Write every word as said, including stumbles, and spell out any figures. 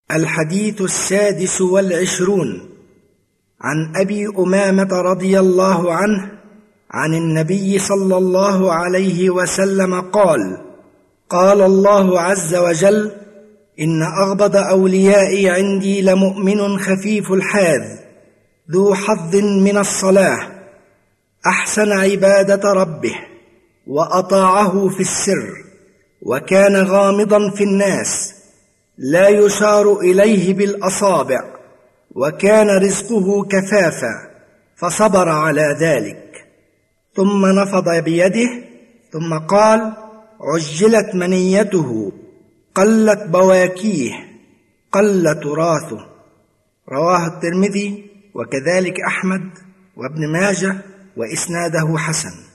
الحديث السادس والعشرون. عن أبي أمامة رضي الله عنه عن النبي صلى الله عليه وسلم قال: قال الله عز وجل: إن أغبض أوليائي عندي لمؤمن خفيف الحاذ ذو حظ من الصلاة، أحسن عبادة ربه وأطاعه في السر، وكان غامضا في الناس لا يشار إليه بالأصابع، وكان رزقه كفافا فصبر على ذلك، ثم نفض بيده ثم قال: عجلت منيته، قلت بواكيه، قل تراثه. رواه الترمذي وكذلك أحمد وابن ماجه، وإسناده حسن.